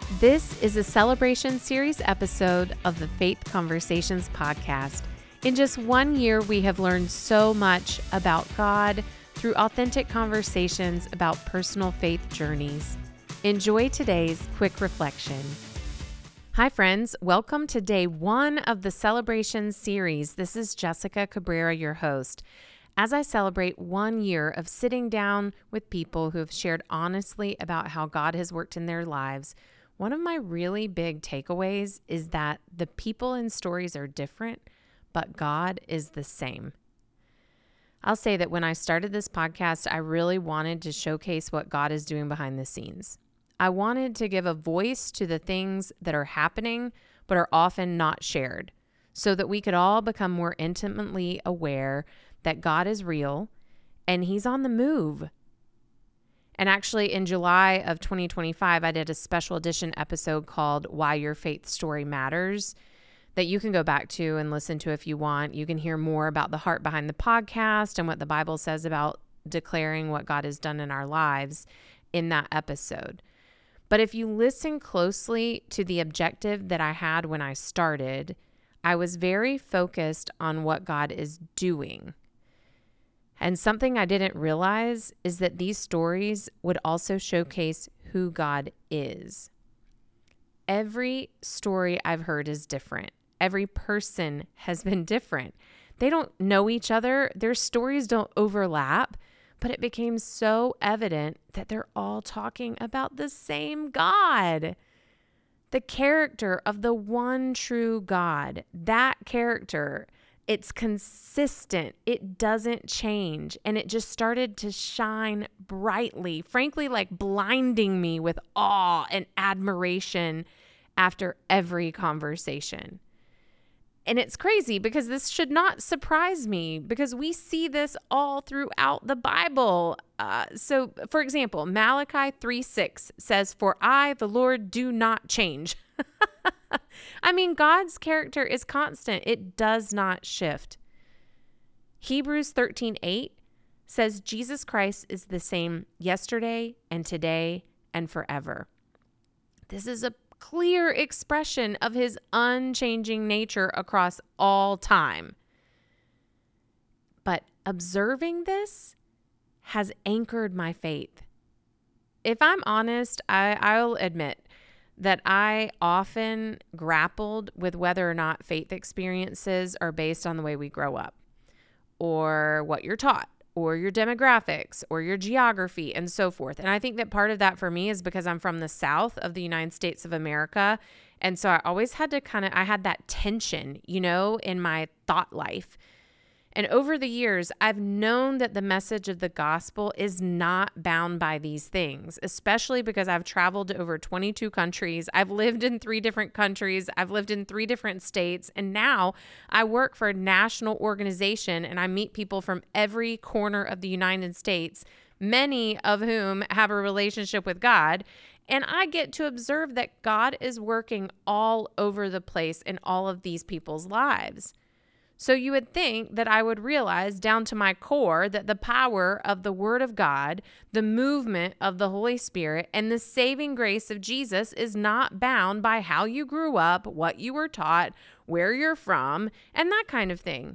This is a Celebration Series episode of the Faith Conversations podcast. In just 1 year, we have learned so much about God through authentic conversations about personal faith journeys. Enjoy today's quick reflection. Hi, friends. Welcome to day 1 of the Celebration Series. This is Jessica Cabrera, your host. As I celebrate 1 year of sitting down with people who have shared honestly about how God has worked in their lives, one of my really big takeaways is that the people and stories are different, but God is the same. I'll say that when I started this podcast, I really wanted to showcase what God is doing behind the scenes. I wanted to give a voice to the things that are happening, but are often not shared, so that we could all become more intimately aware that God is real and He's on the move. And actually, in July of 2025, I did a special edition episode called Why Your Faith Story Matters that you can go back to and listen to if you want. You can hear more about the heart behind the podcast and what the Bible says about declaring what God has done in our lives in that episode. But if you listen closely to the objective that I had when I started, I was very focused on what God is doing. And something I didn't realize is that these stories would also showcase who God is. Every story I've heard is different. Every person has been different. They don't know each other. Their stories don't overlap, but it became so evident that they're all talking about the same God. The character of the one true God, that character, it's consistent. It doesn't change. And it just started to shine brightly, frankly, like blinding me with awe and admiration after every conversation. And it's crazy because this should not surprise me because we see this all throughout the Bible. So, for example, Malachi 3:6 says, "For I, the Lord, do not change." I mean, God's character is constant. It does not shift. Hebrews 13:8 says Jesus Christ is the same yesterday and today and forever. This is a clear expression of His unchanging nature across all time. But observing this has anchored my faith. If I'm honest, I'll admit that I often grappled with whether or not faith experiences are based on the way we grow up, or what you're taught, or your demographics, or your geography, and so forth. And I think that part of that for me is because I'm from the South of the United States of America. And so I always had to I had that tension, in my thought life. And over the years, I've known that the message of the gospel is not bound by these things, especially because I've traveled to over 22 countries. I've lived in 3 different countries. I've lived in 3 different states. And now I work for a national organization and I meet people from every corner of the United States, many of whom have a relationship with God. And I get to observe that God is working all over the place in all of these people's lives. So you would think that I would realize down to my core that the power of the Word of God, the movement of the Holy Spirit, and the saving grace of Jesus is not bound by how you grew up, what you were taught, where you're from, and that kind of thing.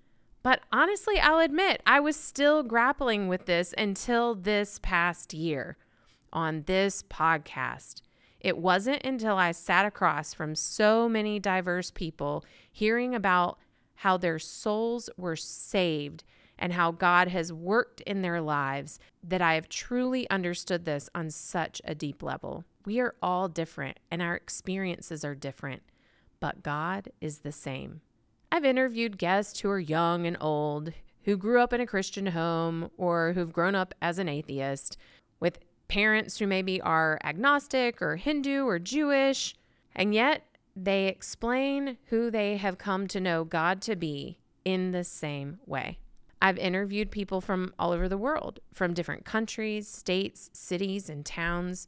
But honestly, I'll admit, I was still grappling with this until this past year on this podcast. It wasn't until I sat across from so many diverse people hearing about how their souls were saved and how God has worked in their lives that I have truly understood this on such a deep level. We are all different and our experiences are different, but God is the same. I've interviewed guests who are young and old, who grew up in a Christian home or who've grown up as an atheist, with parents who maybe are agnostic or Hindu or Jewish, and yet they explain who they have come to know God to be in the same way. I've interviewed people from all over the world, from different countries, states, cities, and towns,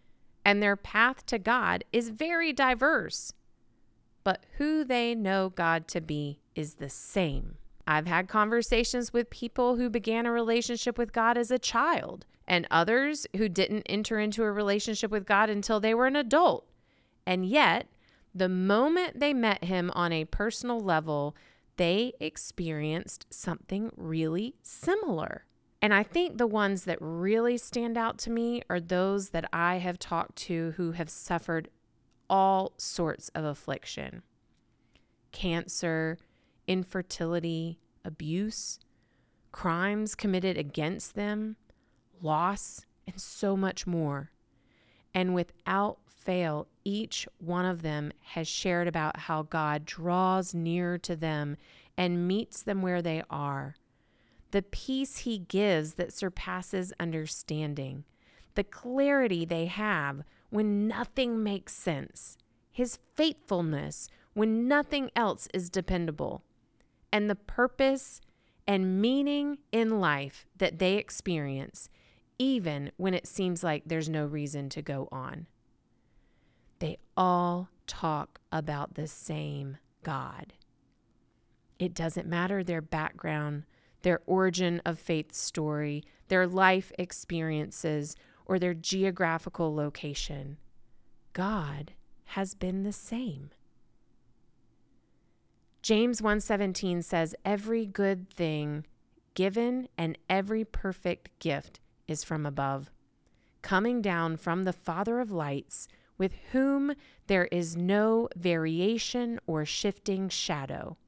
and their path to God is very diverse, but who they know God to be is the same. I've had conversations with people who began a relationship with God as a child, and others who didn't enter into a relationship with God until they were an adult. And yet, the moment they met him on a personal level, they experienced something really similar. And I think the ones that really stand out to me are those that I have talked to who have suffered all sorts of affliction: cancer, infertility, abuse, crimes committed against them, loss, and so much more. And without fail, each one of them has shared about how God draws near to them and meets them where they are. The peace he gives that surpasses understanding, the clarity they have when nothing makes sense, his faithfulness when nothing else is dependable, and the purpose and meaning in life that they experience, even when it seems like there's no reason to go on. They all talk about the same God. It doesn't matter their background, their origin of faith story, their life experiences, or their geographical location. God has been the same. James 1:17 says, "Every good thing given and every perfect gift is from above, coming down from the Father of lights, with whom there is no variation or shifting shadow."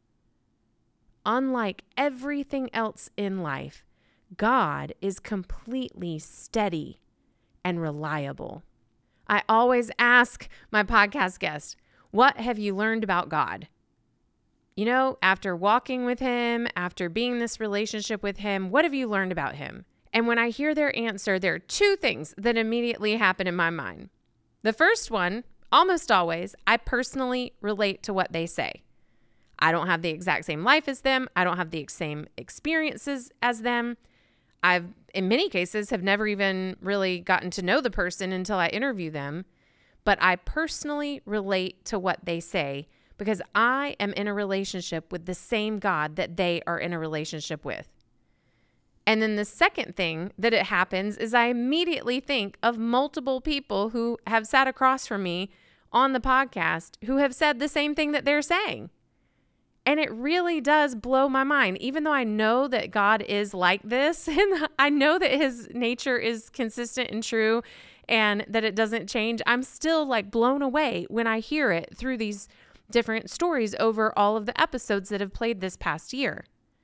Unlike everything else in life, God is completely steady and reliable. I always ask my podcast guests, what have you learned about God? You know, after walking with him, after being in this relationship with him, what have you learned about him? And when I hear their answer, there are two things that immediately happen in my mind. The first one, almost always, I personally relate to what they say. I don't have the exact same life as them. I don't have the same experiences as them. I've, in many cases, have never even really gotten to know the person until I interview them. But I personally relate to what they say because I am in a relationship with the same God that they are in a relationship with. And then the second thing that it happens is I immediately think of multiple people who have sat across from me on the podcast who have said the same thing that they're saying. And it really does blow my mind, even though I know that God is like this and I know that his nature is consistent and true and that it doesn't change. I'm still like blown away when I hear it through these different stories over all of the episodes that have played this past year.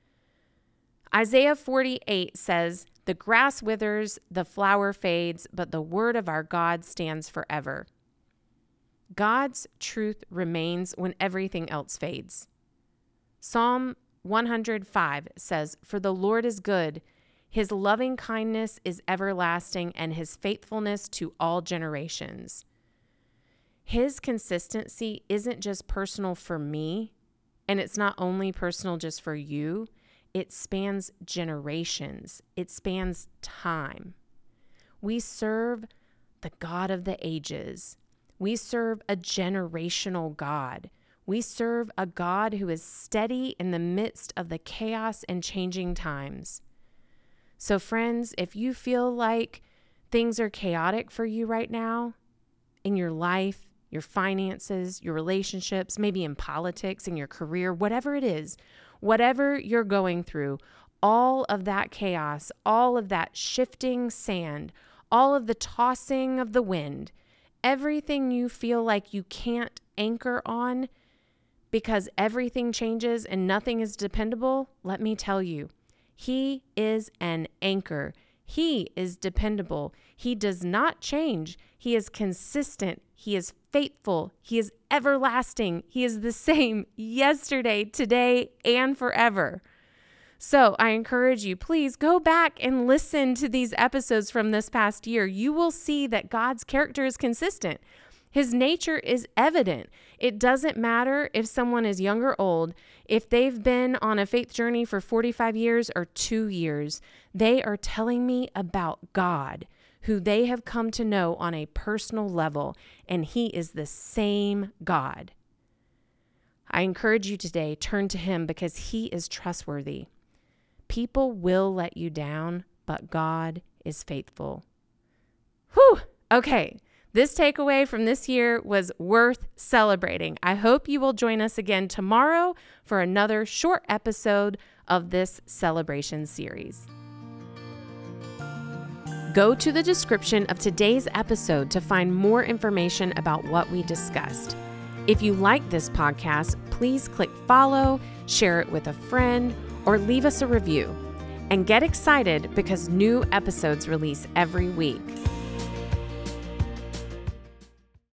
Isaiah 48 says, "The grass withers, the flower fades, but the word of our God stands forever." God's truth remains when everything else fades. Psalm 105 says, "For the Lord is good, his loving kindness is everlasting, and his faithfulness to all generations." His consistency isn't just personal for me, and it's not only personal just for you. It spans generations. It spans time. We serve the God of the ages. We serve a generational God. We serve a God who is steady in the midst of the chaos and changing times. So friends, if you feel like things are chaotic for you right now in your life, your finances, your relationships, maybe in politics, in your career, whatever it is, whatever you're going through, all of that chaos, all of that shifting sand, all of the tossing of the wind, everything you feel like you can't anchor on because everything changes and nothing is dependable, let me tell you, he is an anchor. He is dependable. He does not change. He is consistent. He is faithful. He is everlasting. He is the same yesterday, today, and forever. So I encourage you, please go back and listen to these episodes from this past year. You will see that God's character is consistent. His nature is evident. It doesn't matter if someone is young or old, if they've been on a faith journey for 45 years or 2 years, they are telling me about God, who they have come to know on a personal level, and he is the same God. I encourage you today, turn to him because he is trustworthy. People will let you down, but God is faithful. Whew! Okay, this takeaway from this year was worth celebrating. I hope you will join us again tomorrow for another short episode of this celebration series. Go to the description of today's episode to find more information about what we discussed. If you like this podcast, please click follow, share it with a friend, or leave us a review. And get excited because new episodes release every week.